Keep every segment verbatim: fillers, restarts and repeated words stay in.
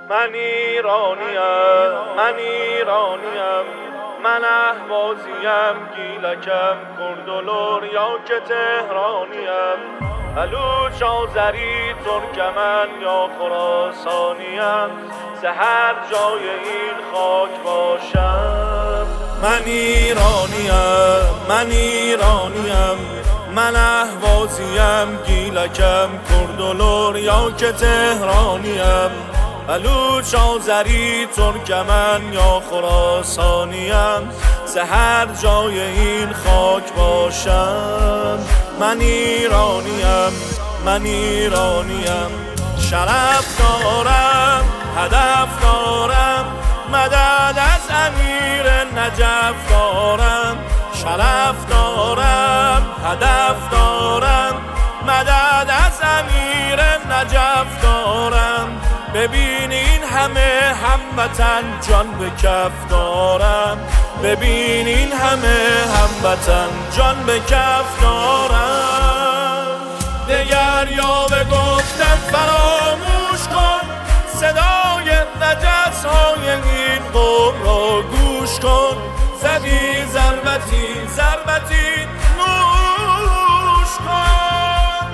من ایرانیم، من ایرانیم، من اهوازیم، گیلکم، کرد و لور یا که تهرانیم، بلوچ، آذری، ترکمن یا خراسانیم، ز هر جای این خاک باشم. من ایرانیم، من ایرانیم، من اهوازیم، گیلکم، کرد و لور یا که تهرانیم، بلوچ، آذری، ترکمن یا خراسانیم، ز هر جای این خاک باشم. من ایرانیم، من ایرانیم، شرف دارم، هدف دارم، مدد از امیر نجف دارم. شرف دارم، هدف دارم، مدد از امیر نجف دارم. ببینین همه هموطن جان به کف دارم، ببینین همه هموطن جان به کف دارم. دگر یا به گفتم فراموش کن، صدای نجس های این قوم را گوش کن. زدی ضربتی ضربتی نوش کن.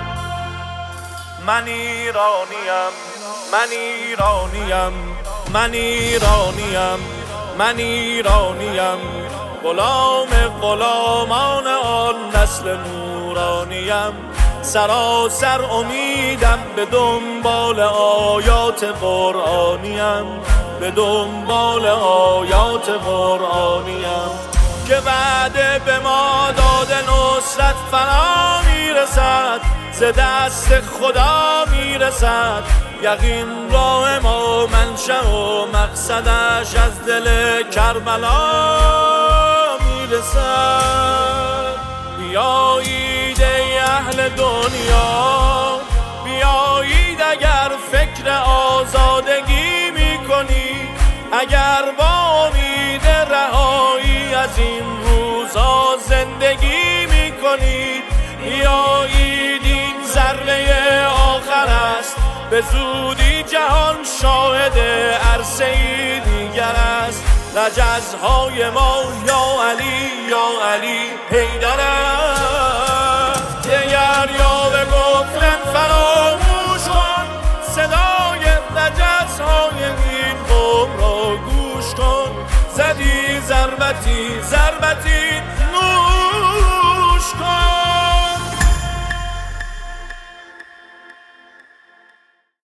من ایرانیم، من ایرانیم، من ایرانیم، من ایرانیم، غلام غلامان آن نسل نورانیم. سراسر امیدم، به دنبال آیات قرآنیم، به دنبال آیات قرآنیم که وعده به ما داده نصرت فرا میرسد، ز دست خدا میرسد. یقین راه ما منشأ و مقصدش از دل کربلا میرسد. بیایید ای اهل دنیا، بیایید اگر فکر آزادگی میکنید، اگر با امید رهایی از این روزا زندگی میکنید. بیایید این ضربه آخر است، به زودی جهان شاهد عرصه‌ای دیگر است. رجزهای ما یا علی یا علی حیدر است. دگر یا به گفتن فراموش کن، صدای رجزهای این قوم را گوش کن. زدی ضربتی ضربتی نوش کن.